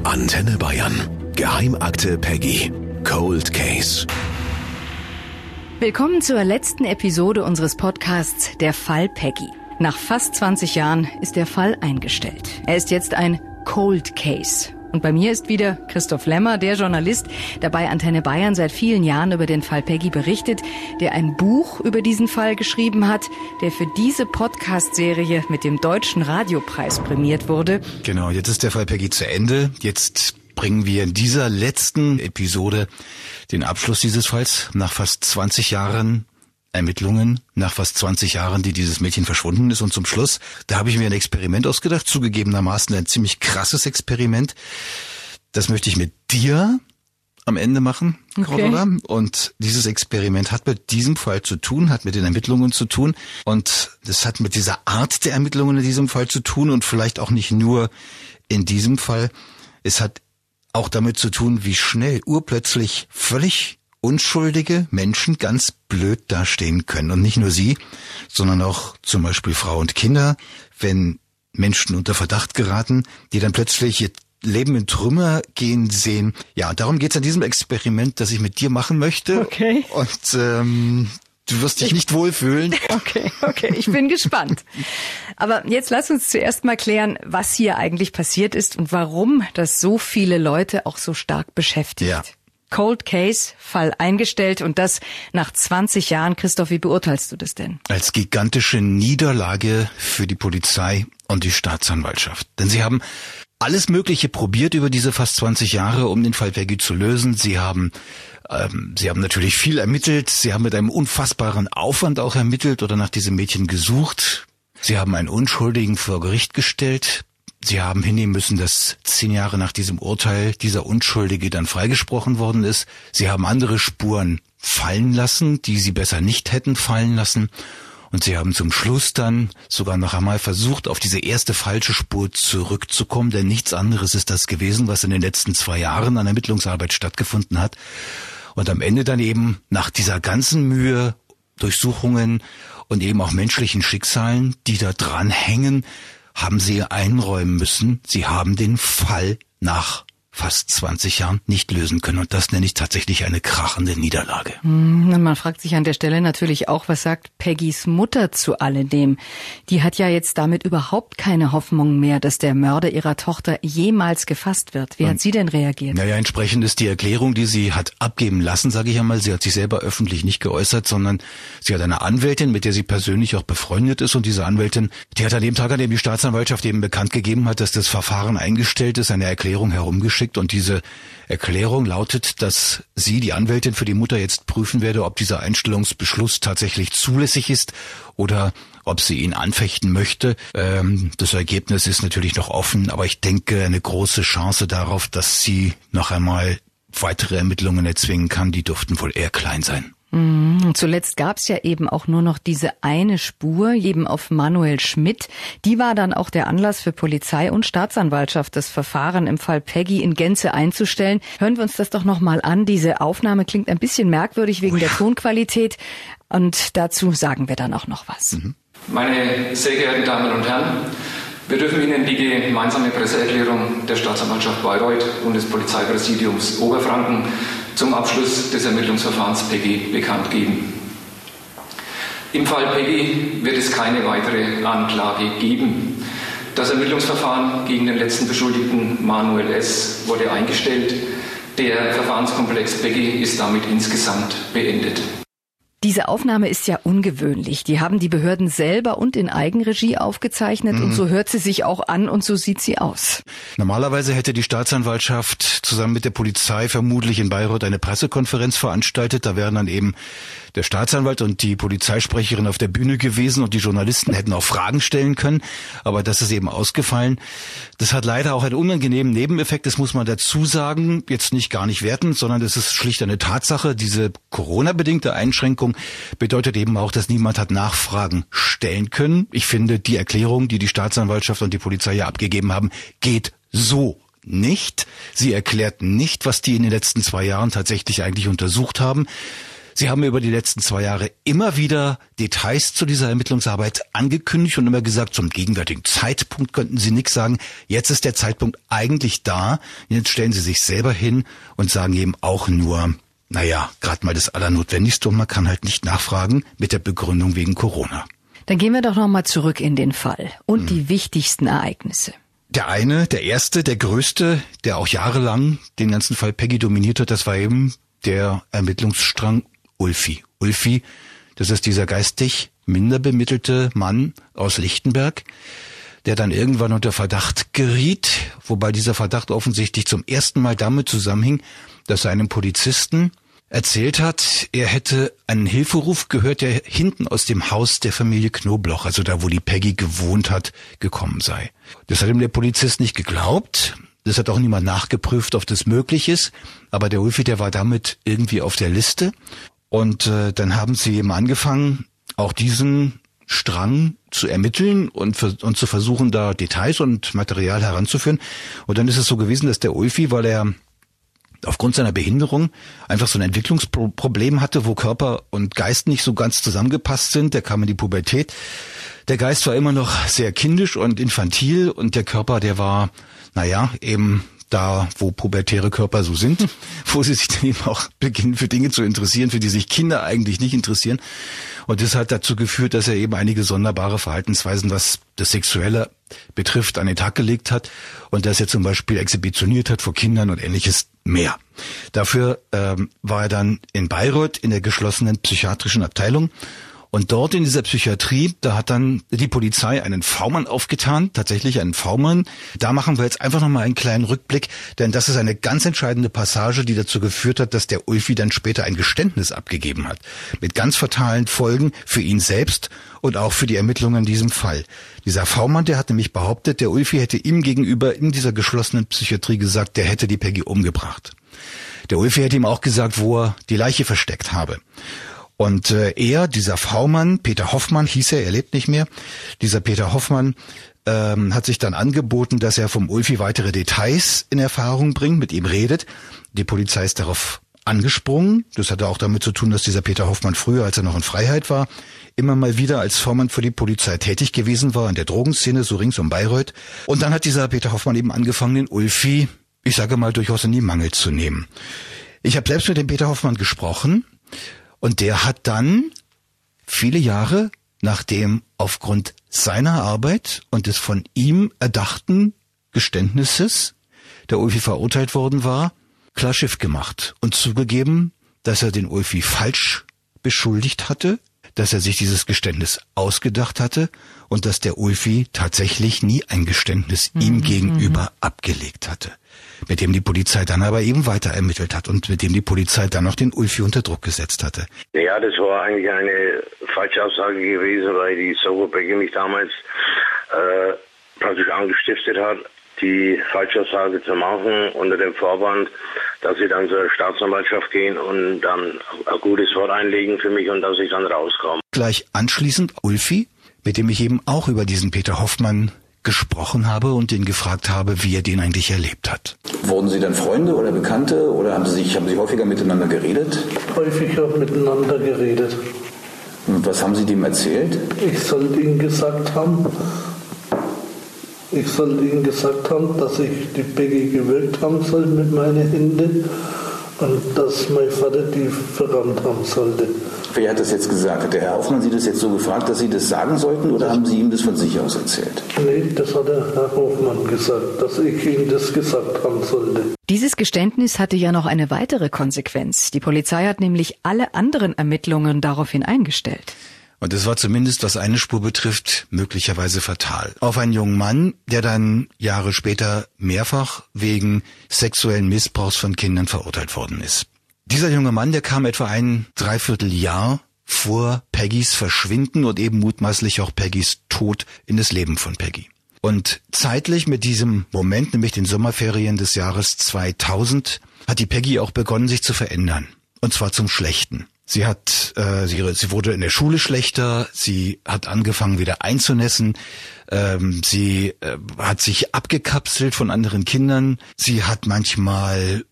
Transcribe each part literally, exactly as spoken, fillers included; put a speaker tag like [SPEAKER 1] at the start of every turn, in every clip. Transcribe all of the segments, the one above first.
[SPEAKER 1] Antenne Bayern. Geheimakte Peggy. Cold Case.
[SPEAKER 2] Willkommen zur letzten Episode unseres Podcasts Der Fall Peggy. Nach fast zwanzig Jahren ist der Fall eingestellt. Er ist jetzt ein Cold Case. Und bei mir ist wieder Christoph Lemmer, der Journalist, der bei Antenne Bayern seit vielen Jahren über den Fall Peggy berichtet, der ein Buch über diesen Fall geschrieben hat, der für diese Podcast-Serie mit dem Deutschen Radiopreis prämiert wurde.
[SPEAKER 3] Genau, jetzt ist der Fall Peggy zu Ende. Jetzt bringen wir in dieser letzten Episode den Abschluss dieses Falls nach fast zwanzig Jahren Ermittlungen, nach fast zwanzig Jahren, die dieses Mädchen verschwunden ist. Und zum Schluss, da habe ich mir ein Experiment ausgedacht, zugegebenermaßen ein ziemlich krasses Experiment. Das möchte ich mit dir am Ende machen, Cordula. Okay. Und dieses Experiment hat mit diesem Fall zu tun, hat mit den Ermittlungen zu tun. Und das hat mit dieser Art der Ermittlungen in diesem Fall zu tun und vielleicht auch nicht nur in diesem Fall. Es hat auch damit zu tun, wie schnell urplötzlich völlig unschuldige Menschen ganz blöd dastehen können. Und nicht nur sie, sondern auch zum Beispiel Frau und Kinder, wenn Menschen unter Verdacht geraten, die dann plötzlich ihr Leben in Trümmer gehen sehen. Ja, und darum geht's an diesem Experiment, das ich mit dir machen möchte.
[SPEAKER 2] Okay.
[SPEAKER 3] Und ähm, du wirst dich ich, nicht wohlfühlen.
[SPEAKER 2] Okay, okay, ich bin gespannt. Aber jetzt lass uns zuerst mal klären, was hier eigentlich passiert ist und warum das so viele Leute auch so stark beschäftigt.
[SPEAKER 3] Ja.
[SPEAKER 2] Cold Case, Fall eingestellt und das nach zwanzig Jahren. Christoph, wie beurteilst du das denn?
[SPEAKER 3] Als gigantische Niederlage für die Polizei und die Staatsanwaltschaft. Denn sie haben alles Mögliche probiert über diese fast zwanzig Jahre, um den Fall Peggy zu lösen. Sie haben ähm, sie haben natürlich viel ermittelt. Sie haben mit einem unfassbaren Aufwand auch ermittelt oder nach diesem Mädchen gesucht. Sie haben einen Unschuldigen vor Gericht gestellt. Sie haben hinnehmen müssen, dass zehn Jahre nach diesem Urteil dieser Unschuldige dann freigesprochen worden ist. Sie haben andere Spuren fallen lassen, die sie besser nicht hätten fallen lassen. Und sie haben zum Schluss dann sogar noch einmal versucht, auf diese erste falsche Spur zurückzukommen, denn nichts anderes ist das gewesen, was in den letzten zwei Jahren an Ermittlungsarbeit stattgefunden hat. Und am Ende dann eben nach dieser ganzen Mühe, Durchsuchungen und eben auch menschlichen Schicksalen, die da dran hängen, haben sie einräumen müssen, sie haben den Fall nach fast zwanzig Jahren nicht lösen können. Und das nenne ich tatsächlich eine krachende Niederlage.
[SPEAKER 2] Man fragt sich an der Stelle natürlich auch, was sagt Peggys Mutter zu alledem? Die hat ja jetzt damit überhaupt keine Hoffnung mehr, dass der Mörder ihrer Tochter jemals gefasst wird. Wie hat sie denn reagiert?
[SPEAKER 3] Naja, entsprechend ist die Erklärung, die sie hat abgeben lassen, sage ich einmal. Sie hat sich selber öffentlich nicht geäußert, sondern sie hat eine Anwältin, mit der sie persönlich auch befreundet ist. Und diese Anwältin, die hat an dem Tag, an dem die Staatsanwaltschaft eben bekannt gegeben hat, dass das Verfahren eingestellt ist, eine Erklärung herumgeschickt. Und diese Erklärung lautet, dass sie, die Anwältin für die Mutter, jetzt prüfen werde, ob dieser Einstellungsbeschluss tatsächlich zulässig ist oder ob sie ihn anfechten möchte. Ähm, das Ergebnis ist natürlich noch offen, aber ich denke, eine große Chance darauf, dass sie noch einmal weitere Ermittlungen erzwingen kann, die dürften wohl eher klein sein.
[SPEAKER 2] Und zuletzt gab es ja eben auch nur noch diese eine Spur, eben auf Manuel Schmidt. Die war dann auch der Anlass für Polizei und Staatsanwaltschaft, das Verfahren im Fall Peggy in Gänze einzustellen. Hören wir uns das doch nochmal an. Diese Aufnahme klingt ein bisschen merkwürdig wegen oh ja. der Tonqualität. Und dazu sagen wir dann auch noch was.
[SPEAKER 4] Mhm. Meine sehr geehrten Damen und Herren, wir dürfen Ihnen die gemeinsame Presseerklärung der Staatsanwaltschaft Bayreuth und des Polizeipräsidiums Oberfranken zum Abschluss des Ermittlungsverfahrens Peggy bekannt geben. Im Fall Peggy wird es keine weitere Anklage geben. Das Ermittlungsverfahren gegen den letzten Beschuldigten Manuel S. wurde eingestellt. Der Verfahrenskomplex Peggy ist damit insgesamt beendet.
[SPEAKER 2] Diese Aufnahme ist ja ungewöhnlich. Die haben die Behörden selber und in Eigenregie aufgezeichnet mhm. und so hört sie sich auch an und so sieht sie aus.
[SPEAKER 3] Normalerweise hätte die Staatsanwaltschaft zusammen mit der Polizei vermutlich in Bayreuth eine Pressekonferenz veranstaltet. Da wären dann eben der Staatsanwalt und die Polizeisprecherin auf der Bühne gewesen und die Journalisten hätten auch Fragen stellen können. Aber das ist eben ausgefallen. Das hat leider auch einen unangenehmen Nebeneffekt, das muss man dazu sagen. Jetzt nicht gar nicht wertend, sondern das ist schlicht eine Tatsache. Diese Corona-bedingte Einschränkung bedeutet eben auch, dass niemand hat Nachfragen stellen können. Ich finde, die Erklärung, die die Staatsanwaltschaft und die Polizei ja abgegeben haben, geht so nicht. Sie erklärt nicht, was die in den letzten zwei Jahren tatsächlich eigentlich untersucht haben. Sie haben über die letzten zwei Jahre immer wieder Details zu dieser Ermittlungsarbeit angekündigt und immer gesagt, zum gegenwärtigen Zeitpunkt könnten Sie nichts sagen. Jetzt ist der Zeitpunkt eigentlich da. Jetzt stellen Sie sich selber hin und sagen eben auch nur, naja, gerade mal das Allernotwendigste und man kann halt nicht nachfragen mit der Begründung wegen Corona.
[SPEAKER 2] Dann gehen wir doch nochmal zurück in den Fall und hm. die wichtigsten Ereignisse.
[SPEAKER 3] Der eine, der erste, der größte, der auch jahrelang den ganzen Fall Peggy dominiert hat, das war eben der Ermittlungsstrang Ulfi. Ulfi, das ist dieser geistig minder bemittelte Mann aus Lichtenberg, der dann irgendwann unter Verdacht geriet, wobei dieser Verdacht offensichtlich zum ersten Mal damit zusammenhing, dass er einem Polizisten erzählt hat, er hätte einen Hilferuf gehört, der hinten aus dem Haus der Familie Knobloch, also da, wo die Peggy gewohnt hat, gekommen sei. Das hat ihm der Polizist nicht geglaubt. Das hat auch niemand nachgeprüft, ob das möglich ist. Aber der Ulfi, der war damit irgendwie auf der Liste. Und äh, dann haben sie eben angefangen, auch diesen Strang zu ermitteln und, und zu versuchen, da Details und Material heranzuführen. Und dann ist es so gewesen, dass der Ulfi, weil er aufgrund seiner Behinderung einfach so ein Entwicklungsproblem hatte, wo Körper und Geist nicht so ganz zusammengepasst sind. Der kam in die Pubertät. Der Geist war immer noch sehr kindisch und infantil und der Körper, der war, naja, eben da, wo pubertäre Körper so sind, wo sie sich dann eben auch beginnen für Dinge zu interessieren, für die sich Kinder eigentlich nicht interessieren. Und das hat dazu geführt, dass er eben einige sonderbare Verhaltensweisen, was das Sexuelle betrifft, an den Tag gelegt hat und dass er zum Beispiel exhibitioniert hat vor Kindern und ähnliches mehr. Dafür ähm, war er dann in Bayreuth in der geschlossenen psychiatrischen Abteilung. Und dort in dieser Psychiatrie, da hat dann die Polizei einen V-Mann aufgetan, tatsächlich einen V-Mann. Da machen wir jetzt einfach nochmal einen kleinen Rückblick, denn das ist eine ganz entscheidende Passage, die dazu geführt hat, dass der Ulfi dann später ein Geständnis abgegeben hat. Mit ganz fatalen Folgen für ihn selbst und auch für die Ermittlungen in diesem Fall. Dieser V-Mann, der hat nämlich behauptet, der Ulfi hätte ihm gegenüber in dieser geschlossenen Psychiatrie gesagt, der hätte die Peggy umgebracht. Der Ulfi hätte ihm auch gesagt, wo er die Leiche versteckt habe. Und äh, er, dieser V-Mann, Peter Hoffmann hieß er, er lebt nicht mehr, dieser Peter Hoffmann ähm, hat sich dann angeboten, dass er vom Ulfi weitere Details in Erfahrung bringt, mit ihm redet. Die Polizei ist darauf angesprungen. Das hatte auch damit zu tun, dass dieser Peter Hoffmann früher, als er noch in Freiheit war, immer mal wieder als V-Mann für die Polizei tätig gewesen war, in der Drogenszene, so rings um Bayreuth. Und dann hat dieser Peter Hoffmann eben angefangen, den Ulfi, ich sage mal, durchaus in die Mangel zu nehmen. Ich habe selbst mit dem Peter Hoffmann gesprochen. Und der hat dann viele Jahre, nachdem aufgrund seiner Arbeit und des von ihm erdachten Geständnisses der Ulfi verurteilt worden war, klar Schiff gemacht und zugegeben, dass er den Ulfi falsch beschuldigt hatte, dass er sich dieses Geständnis ausgedacht hatte und dass der Ulfi tatsächlich nie ein Geständnis mhm. ihm gegenüber mhm. abgelegt hatte. Mit dem die Polizei dann aber eben weiter ermittelt hat und mit dem die Polizei dann noch den Ulfi unter Druck gesetzt hatte.
[SPEAKER 5] Ja, das war eigentlich eine falsche Aussage gewesen, weil die Soko Peggy mich damals äh, praktisch angestiftet hat, die Falschaussage zu machen unter dem Vorwand, dass sie dann zur Staatsanwaltschaft gehen und dann ein gutes Wort einlegen für mich und dass ich dann rauskomme.
[SPEAKER 3] Gleich anschließend Ulfi, mit dem ich eben auch über diesen Peter Hoffmann gesprochen habe und ihn gefragt habe, wie er den eigentlich erlebt hat.
[SPEAKER 6] Wurden Sie dann Freunde oder Bekannte oder haben Sie sich, haben Sie häufiger miteinander geredet?
[SPEAKER 7] Häufiger miteinander geredet.
[SPEAKER 6] Und was haben Sie dem erzählt?
[SPEAKER 7] Ich sollte ihm gesagt haben, ich sollte ihm gesagt haben, dass ich die Peggy gewürgt haben soll mit meinen Händen und dass mein Vater die verrammt haben sollte.
[SPEAKER 6] Wer hat das jetzt gesagt? Hat der Herr Hoffmann Sie das jetzt so gefragt, dass Sie das sagen sollten oder haben Sie ihm das von sich aus erzählt?
[SPEAKER 7] Nee, das hat der Herr Hoffmann gesagt, dass ich ihm das gesagt haben sollte.
[SPEAKER 2] Dieses Geständnis hatte ja noch eine weitere Konsequenz. Die Polizei hat nämlich alle anderen Ermittlungen daraufhin eingestellt.
[SPEAKER 3] Und es war zumindest, was eine Spur betrifft, möglicherweise fatal. Auf einen jungen Mann, der dann Jahre später mehrfach wegen sexuellen Missbrauchs von Kindern verurteilt worden ist. Dieser junge Mann, der kam etwa ein Dreivierteljahr vor Peggys Verschwinden und eben mutmaßlich auch Peggys Tod in das Leben von Peggy. Und zeitlich mit diesem Moment, nämlich den Sommerferien des Jahres zweitausend, hat die Peggy auch begonnen, sich zu verändern. Und zwar zum Schlechten. Sie hat, äh, sie, sie wurde in der Schule schlechter, sie hat angefangen wieder einzunässen, ähm, sie äh, hat sich abgekapselt von anderen Kindern, sie hat manchmal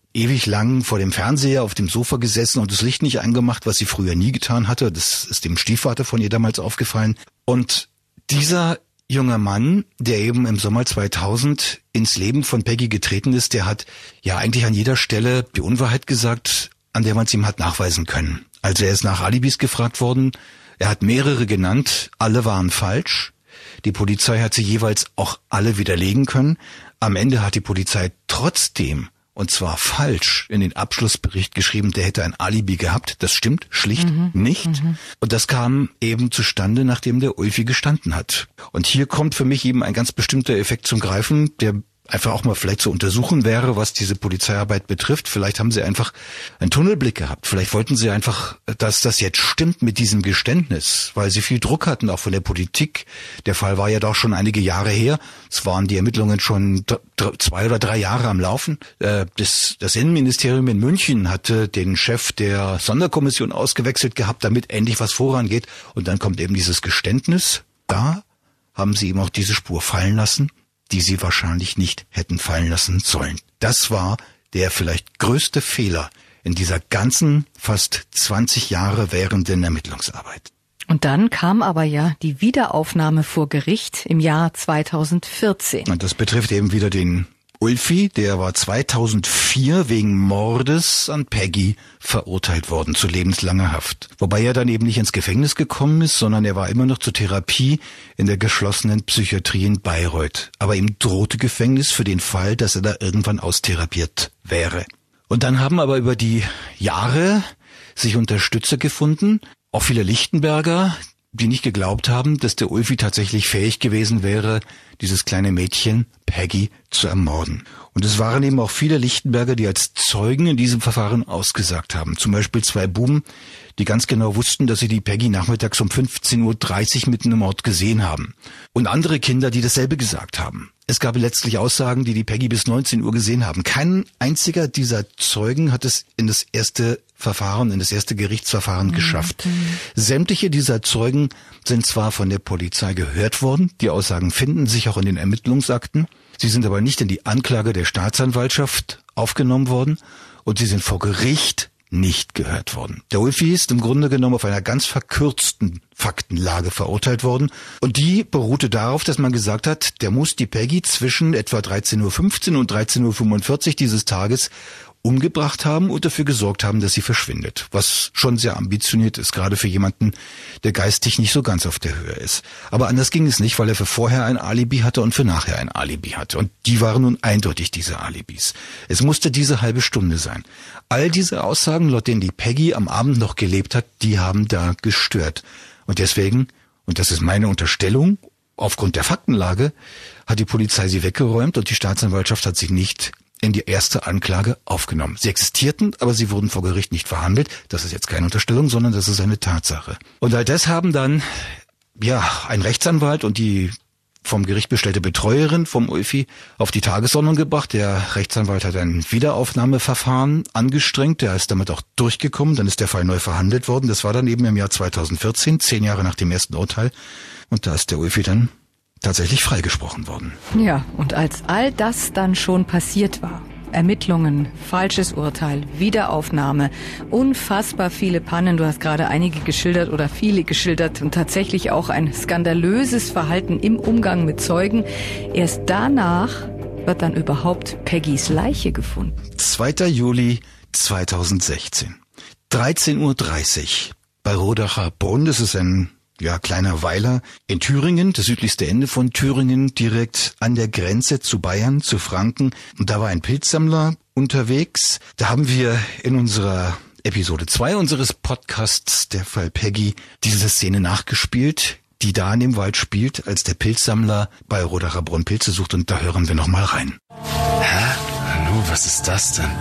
[SPEAKER 3] ewig lang vor dem Fernseher auf dem Sofa gesessen und das Licht nicht angemacht, was sie früher nie getan hatte. Das ist dem Stiefvater von ihr damals aufgefallen. Und dieser junge Mann, der eben im Sommer zweitausend ins Leben von Peggy getreten ist, der hat ja eigentlich an jeder Stelle die Unwahrheit gesagt, an der man es ihm hat nachweisen können. Also er ist nach Alibis gefragt worden. Er hat mehrere genannt. Alle waren falsch. Die Polizei hat sie jeweils auch alle widerlegen können. Am Ende hat die Polizei trotzdem, und zwar falsch, in den Abschlussbericht geschrieben, der hätte ein Alibi gehabt. Das stimmt schlicht mhm. nicht. Mhm. Und das kam eben zustande, nachdem der Ulfi gestanden hat. Und hier kommt für mich eben ein ganz bestimmter Effekt zum Greifen, der einfach auch mal vielleicht zu untersuchen wäre, was diese Polizeiarbeit betrifft. Vielleicht haben sie einfach einen Tunnelblick gehabt. Vielleicht wollten sie einfach, dass das jetzt stimmt mit diesem Geständnis, weil sie viel Druck hatten, auch von der Politik. Der Fall war ja doch schon einige Jahre her. Es waren die Ermittlungen schon zwei oder drei Jahre am Laufen. Das, das Innenministerium in München hatte den Chef der Sonderkommission ausgewechselt gehabt, damit endlich was vorangeht. Und dann kommt eben dieses Geständnis. Da haben sie eben auch diese Spur fallen lassen, die sie wahrscheinlich nicht hätten fallen lassen sollen. Das war der vielleicht größte Fehler in dieser ganzen fast zwanzig Jahre währenden Ermittlungsarbeit.
[SPEAKER 2] Und dann kam aber ja die Wiederaufnahme vor Gericht im Jahr zweitausendvierzehn.
[SPEAKER 3] Und das betrifft eben wieder den Ulfi, der war zweitausendvier wegen Mordes an Peggy verurteilt worden zu lebenslanger Haft. Wobei er dann eben nicht ins Gefängnis gekommen ist, sondern er war immer noch zur Therapie in der geschlossenen Psychiatrie in Bayreuth. Aber ihm drohte Gefängnis für den Fall, dass er da irgendwann austherapiert wäre. Und dann haben aber über die Jahre sich Unterstützer gefunden, auch viele Lichtenberger, die nicht geglaubt haben, dass der Ulfi tatsächlich fähig gewesen wäre, dieses kleine Mädchen Peggy zu ermorden. Und es waren eben auch viele Lichtenberger, die als Zeugen in diesem Verfahren ausgesagt haben. Zum Beispiel zwei Buben, die ganz genau wussten, dass sie die Peggy nachmittags um fünfzehn Uhr dreißig mitten im Ort gesehen haben. Und andere Kinder, die dasselbe gesagt haben. Es gab letztlich Aussagen, die die Peggy bis neunzehn Uhr gesehen haben. Kein einziger dieser Zeugen hat es in das erste Verfahren, in das erste Gerichtsverfahren mhm. geschafft. Sämtliche dieser Zeugen sind zwar von der Polizei gehört worden, die Aussagen finden sich auch in den Ermittlungsakten, sie sind aber nicht in die Anklage der Staatsanwaltschaft aufgenommen worden und sie sind vor Gericht nicht gehört worden. Der Ulfi ist im Grunde genommen auf einer ganz verkürzten Faktenlage verurteilt worden und die beruhte darauf, dass man gesagt hat, der muss die Peggy zwischen etwa dreizehn Uhr fünfzehn und dreizehn Uhr fünfundvierzig dieses Tages umgebracht haben und dafür gesorgt haben, dass sie verschwindet. Was schon sehr ambitioniert ist, gerade für jemanden, der geistig nicht so ganz auf der Höhe ist. Aber anders ging es nicht, weil er für vorher ein Alibi hatte und für nachher ein Alibi hatte. Und die waren nun eindeutig diese Alibis. Es musste diese halbe Stunde sein. All diese Aussagen, laut denen die Peggy am Abend noch gelebt hat, die haben da gestört. Und deswegen, und das ist meine Unterstellung, aufgrund der Faktenlage, hat die Polizei sie weggeräumt und die Staatsanwaltschaft hat sie nicht in die erste Anklage aufgenommen. Sie existierten, aber sie wurden vor Gericht nicht verhandelt. Das ist jetzt keine Unterstellung, sondern das ist eine Tatsache. Und all das haben dann, ja, ein Rechtsanwalt und die vom Gericht bestellte Betreuerin vom Ulfi auf die Tagesordnung gebracht. Der Rechtsanwalt hat ein Wiederaufnahmeverfahren angestrengt. Der ist damit auch durchgekommen. Dann ist der Fall neu verhandelt worden. Das war dann eben im Jahr zweitausendvierzehn, zehn Jahre nach dem ersten Urteil. Und da ist der Ulfi dann tatsächlich freigesprochen worden.
[SPEAKER 2] Ja, und als all das dann schon passiert war, Ermittlungen, falsches Urteil, Wiederaufnahme, unfassbar viele Pannen, du hast gerade einige geschildert oder viele geschildert und tatsächlich auch ein skandalöses Verhalten im Umgang mit Zeugen. Erst danach wird dann überhaupt Peggys Leiche gefunden.
[SPEAKER 3] zweiter Juli zweitausendsechzehn, dreizehn Uhr dreißig bei Rodacher Brunn, das ist ein ja, kleiner Weiler in Thüringen, das südlichste Ende von Thüringen, direkt an der Grenze zu Bayern, zu Franken. Und da war ein Pilzsammler unterwegs. Da haben wir in unserer Episode zwei unseres Podcasts, der Fall Peggy, diese Szene nachgespielt, die da in dem Wald spielt, als der Pilzsammler bei Rodacher Brunn Pilze sucht. Und da hören wir nochmal rein.
[SPEAKER 1] Hä? Hallo, was ist das denn?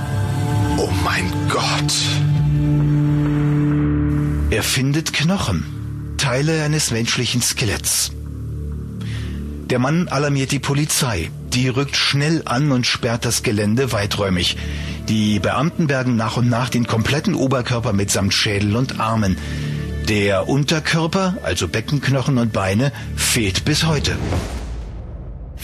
[SPEAKER 1] Oh mein Gott!
[SPEAKER 3] Er findet Knochen. Teile eines menschlichen Skeletts. Der Mann alarmiert die Polizei. Die rückt schnell an und sperrt das Gelände weiträumig. Die Beamten bergen nach und nach den kompletten Oberkörper mitsamt Schädel und Armen. Der Unterkörper, also Beckenknochen und Beine, fehlt bis heute.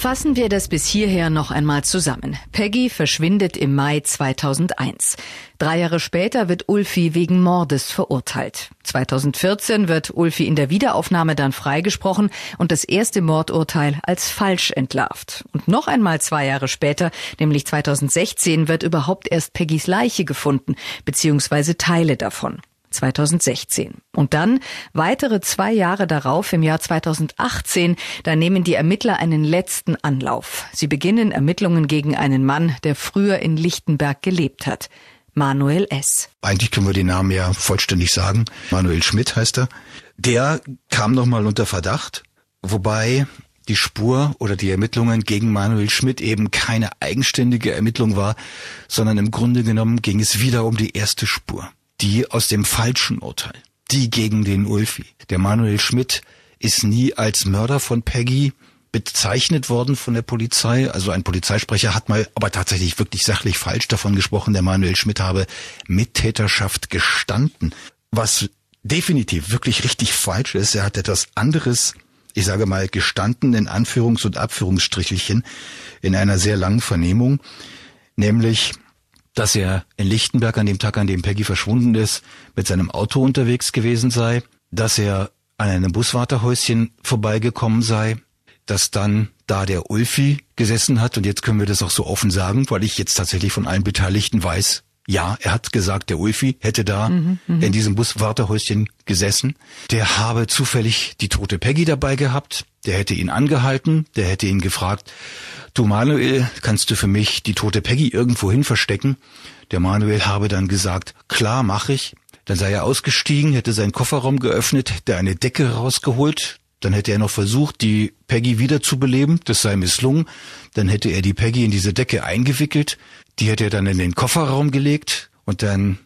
[SPEAKER 2] Fassen wir das bis hierher noch einmal zusammen. Peggy verschwindet im Mai zweitausendeins. Drei Jahre später wird Ulfi wegen Mordes verurteilt. zweitausendvierzehn wird Ulfi in der Wiederaufnahme dann freigesprochen und das erste Mordurteil als falsch entlarvt. Und noch einmal zwei Jahre später, nämlich zweitausendsechzehn, wird überhaupt erst Peggys Leiche gefunden, beziehungsweise Teile davon. zweitausendsechzehn. Und dann, weitere zwei Jahre darauf, im Jahr zweitausendachtzehn, da nehmen die Ermittler einen letzten Anlauf. Sie beginnen Ermittlungen gegen einen Mann, der früher in Lichtenberg gelebt hat. Manuel S.
[SPEAKER 3] Eigentlich können wir den Namen ja vollständig sagen. Manuel Schmidt heißt er. Der kam nochmal unter Verdacht, wobei die Spur oder die Ermittlungen gegen Manuel Schmidt eben keine eigenständige Ermittlung war, sondern im Grunde genommen ging es wieder um die erste Spur. Die aus dem falschen Urteil, die gegen den Ulfi. Der Manuel Schmidt ist nie als Mörder von Peggy bezeichnet worden von der Polizei. Also ein Polizeisprecher hat mal, aber tatsächlich wirklich sachlich falsch davon gesprochen, der Manuel Schmidt habe Mittäterschaft gestanden. Was definitiv wirklich richtig falsch ist, er hat etwas anderes, ich sage mal, gestanden in Anführungs- und Abführungsstrichelchen in einer sehr langen Vernehmung, nämlich dass er in Lichtenberg an dem Tag, an dem Peggy verschwunden ist, mit seinem Auto unterwegs gewesen sei, dass er an einem Buswarterhäuschen vorbeigekommen sei, dass dann da der Ulfi gesessen hat, und jetzt können wir das auch so offen sagen, weil ich jetzt tatsächlich von allen Beteiligten weiß, ja, er hat gesagt, der Ulfi hätte da mhm, in diesem Buswarterhäuschen gesessen. Der habe zufällig die tote Peggy dabei gehabt, der hätte ihn angehalten, der hätte ihn gefragt, du Manuel, kannst du für mich die tote Peggy irgendwo hin verstecken? Der Manuel habe dann gesagt, klar, mach ich. Dann sei er ausgestiegen, hätte seinen Kofferraum geöffnet, hätte eine Decke rausgeholt. Dann hätte er noch versucht, die Peggy wiederzubeleben. Das sei misslungen. Dann hätte er die Peggy in diese Decke eingewickelt. Die hätte er dann in den Kofferraum gelegt. Und dann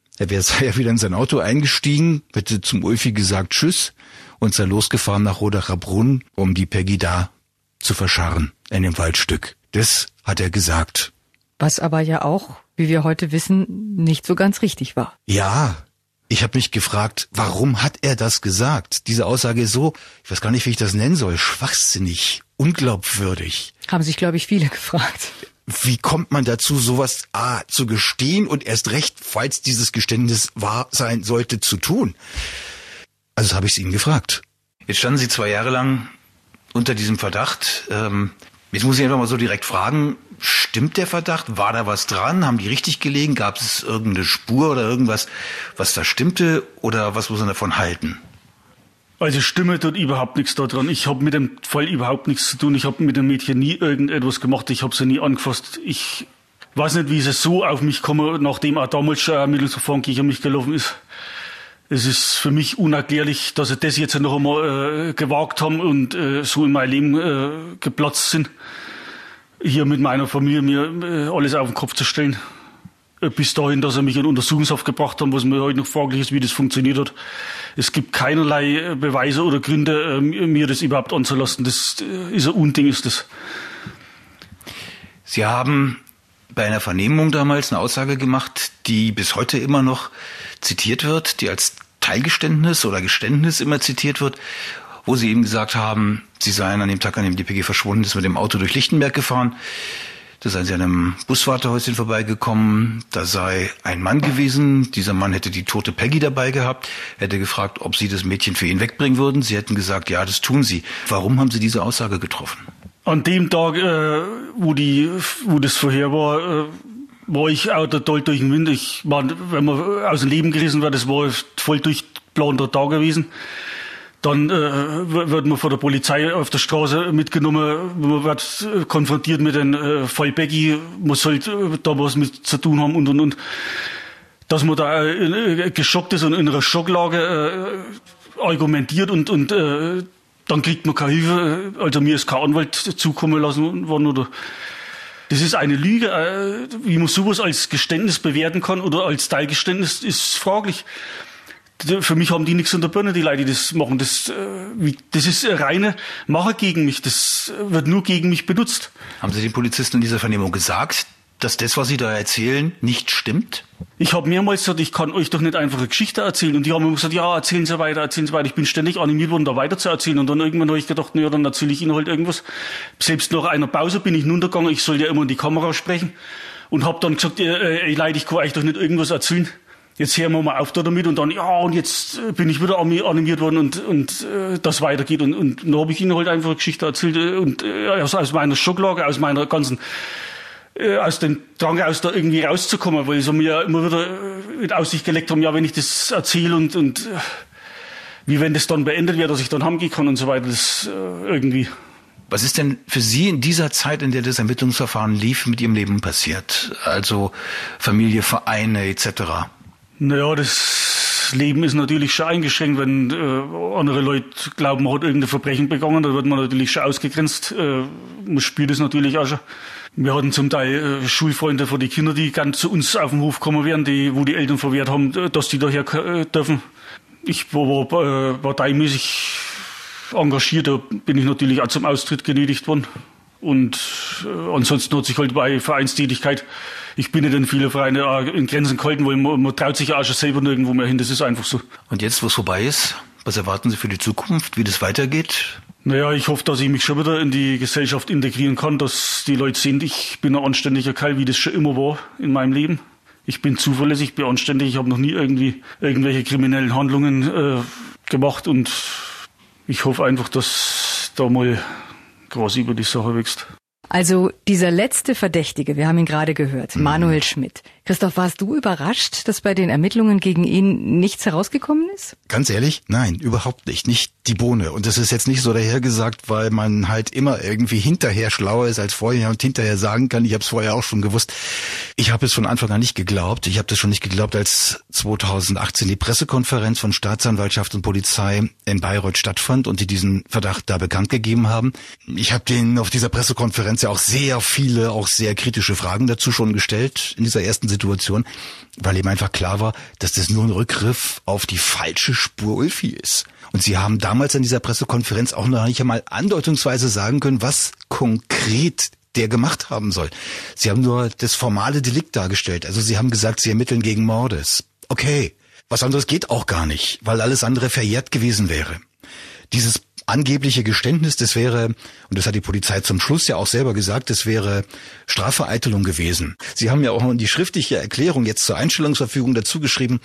[SPEAKER 3] sei er wieder in sein Auto eingestiegen, hätte zum Ulfi gesagt Tschüss und sei losgefahren nach Rodacher Brunn, um die Peggy da zu verscharren in dem Waldstück. Das hat er gesagt.
[SPEAKER 2] Was aber ja auch, wie wir heute wissen, nicht so ganz richtig war.
[SPEAKER 3] Ja, ich habe mich gefragt, warum hat er das gesagt? Diese Aussage ist so, ich weiß gar nicht, wie ich das nennen soll, schwachsinnig, unglaubwürdig.
[SPEAKER 2] Haben sich, glaube ich, viele gefragt.
[SPEAKER 3] Wie kommt man dazu, sowas A, zu gestehen und erst recht, falls dieses Geständnis wahr sein sollte, zu tun? Also das habe ich ihn gefragt. Jetzt standen Sie zwei Jahre lang unter diesem Verdacht. Ähm, jetzt muss ich einfach mal so direkt fragen, stimmt der Verdacht? War da was dran? Haben die richtig gelegen? Gab es irgendeine Spur oder irgendwas, was da stimmte? Oder was muss man davon halten?
[SPEAKER 8] Also Stimme tut überhaupt nichts da dran. Ich habe mit dem Fall überhaupt nichts zu tun. Ich habe mit dem Mädchen nie irgendetwas gemacht. Ich habe sie nie angefasst. Ich weiß nicht, wie es so auf mich komme, nachdem auch damals schon ein Ermittlungsverfahren gegen mich gelaufen ist. Es ist für mich unerklärlich, dass sie das jetzt noch einmal äh, gewagt haben und äh, so in mein Leben äh, geplatzt sind. Hier mit meiner Familie mir äh, alles auf den Kopf zu stellen. Äh, bis dahin, dass sie mich in Untersuchungshaft gebracht haben, was mir heute noch fraglich ist, wie das funktioniert hat. Es gibt keinerlei Beweise oder Gründe, äh, mir das überhaupt anzulassen. Das äh, ist ein Unding, ist das.
[SPEAKER 3] Sie haben bei einer Vernehmung damals eine Aussage gemacht, die bis heute immer noch zitiert wird, die als Teilgeständnis oder Geständnis immer zitiert wird, wo Sie eben gesagt haben, Sie seien an dem Tag, an dem die Peggy verschwunden ist, mit dem Auto durch Lichtenberg gefahren. Da seien Sie an einem Buswarterhäuschen vorbeigekommen. Da sei ein Mann gewesen. Dieser Mann hätte die tote Peggy dabei gehabt, hätte gefragt, ob Sie das Mädchen für ihn wegbringen würden. Sie hätten gesagt, ja, das tun Sie. Warum haben Sie diese Aussage getroffen? An
[SPEAKER 8] dem Tag, äh, wo die, wo das vorher war, äh, war ich auch total durch den Wind. Ich war, wenn man aus dem Leben gerissen war, das war voll durchgeplanter Tag gewesen. Dann äh, wird man von der Polizei auf der Straße mitgenommen, man wird konfrontiert mit dem äh, Fall Peggy, muss halt äh, da was mit zu tun haben und und und. Dass man da äh, geschockt ist und in einer Schocklage äh, argumentiert und und äh, dann kriegt man keine Hilfe. Also mir ist kein Anwalt zukommen lassen worden oder. Das ist eine Lüge. Äh, wie man sowas als Geständnis bewerten kann oder als Teilgeständnis, ist fraglich. Für mich haben die nichts in der Birne, die Leute, die das machen. Das, das ist reine Mache gegen mich. Das wird nur gegen mich benutzt.
[SPEAKER 3] Haben Sie den Polizisten in dieser Vernehmung gesagt, dass das, was Sie da erzählen, nicht stimmt?
[SPEAKER 8] Ich habe mehrmals gesagt, ich kann euch doch nicht einfach eine Geschichte erzählen. Und die haben immer gesagt, ja, erzählen Sie weiter, erzählen Sie weiter. Ich bin ständig animiert worden, da weiter zu erzählen. Und dann irgendwann habe ich gedacht, naja, dann erzähle ich Ihnen halt irgendwas. Selbst nach einer Pause bin ich runtergegangen, ich soll ja immer in die Kamera sprechen. Und habe dann gesagt, äh, ey Leute, ich kann euch doch nicht irgendwas erzählen. Jetzt hören wir mal auf da damit. Und dann, ja, und jetzt bin ich wieder animiert worden und, und äh, das weitergeht. Und, und dann habe ich Ihnen halt einfach eine Geschichte erzählt. Und äh, aus, aus meiner Schocklage, aus meiner ganzen... aus dem Drang aus da irgendwie rauszukommen, weil sie mir immer wieder in Aussicht gelegt haben, ja, wenn ich das erzähle und, und wie wenn das dann beendet wird, dass ich dann heimgehen kann und so weiter, das äh, irgendwie.
[SPEAKER 3] Was ist denn für Sie in dieser Zeit, in der das Ermittlungsverfahren lief, mit Ihrem Leben passiert? Also Familie, Vereine et cetera?
[SPEAKER 8] Naja, das Leben ist natürlich schon eingeschränkt, wenn äh, andere Leute glauben, man hat irgendein Verbrechen begangen, da wird man natürlich schon ausgegrenzt. Äh, man spürt es natürlich auch schon. Wir hatten zum Teil äh, Schulfreunde von den Kindern, die ganz zu uns auf den Hof gekommen wären, die, wo die Eltern verwehrt haben, dass die daher äh, dürfen. Ich war, war äh, parteimäßig engagiert, da bin ich natürlich auch zum Austritt genötigt worden. Und äh, ansonsten hat sich halt bei Vereinstätigkeit, ich bin nicht in viele Vereine auch in Grenzen gehalten, weil man, man traut sich ja auch schon selber nirgendwo mehr hin, das ist einfach so.
[SPEAKER 3] Und jetzt, wo es vorbei ist, was erwarten Sie für die Zukunft, wie das weitergeht?
[SPEAKER 8] Naja, ich hoffe, dass ich mich schon wieder in die Gesellschaft integrieren kann, dass die Leute sehen, ich bin ein anständiger Kerl, wie das schon immer war in meinem Leben. Ich bin zuverlässig, ich bin anständig, ich habe noch nie irgendwie irgendwelche kriminellen Handlungen äh, gemacht und ich hoffe einfach, dass da mal Gras über die Sache wächst.
[SPEAKER 2] Also dieser letzte Verdächtige, wir haben ihn gerade gehört, Manuel Schmidt. Christoph, warst du überrascht, dass bei den Ermittlungen gegen ihn nichts herausgekommen ist?
[SPEAKER 3] Ganz ehrlich, nein, überhaupt nicht. Nicht die Bohne. Und das ist jetzt nicht so dahergesagt, weil man halt immer irgendwie hinterher schlauer ist als vorher und hinterher sagen kann, ich habe es vorher auch schon gewusst. Ich habe es von Anfang an nicht geglaubt. Ich habe das schon nicht geglaubt, als zweitausendachtzehn die Pressekonferenz von Staatsanwaltschaft und Polizei in Bayreuth stattfand und die diesen Verdacht da bekannt gegeben haben. Ich habe denen auf dieser Pressekonferenz ja auch sehr viele, auch sehr kritische Fragen dazu schon gestellt in dieser ersten Situation, weil eben einfach klar war, dass das nur ein Rückgriff auf die falsche Spur Ulfi ist. Und sie haben damals an dieser Pressekonferenz auch noch nicht einmal andeutungsweise sagen können, was konkret der gemacht haben soll. Sie haben nur das formale Delikt dargestellt. Also sie haben gesagt, sie ermitteln gegen Mordes. Okay, was anderes geht auch gar nicht, weil alles andere verjährt gewesen wäre. Dieses angebliche Geständnis, das wäre, und das hat die Polizei zum Schluss ja auch selber gesagt, das wäre Strafvereitelung gewesen. Sie haben ja auch in die schriftliche Erklärung jetzt zur Einstellungsverfügung dazu geschrieben,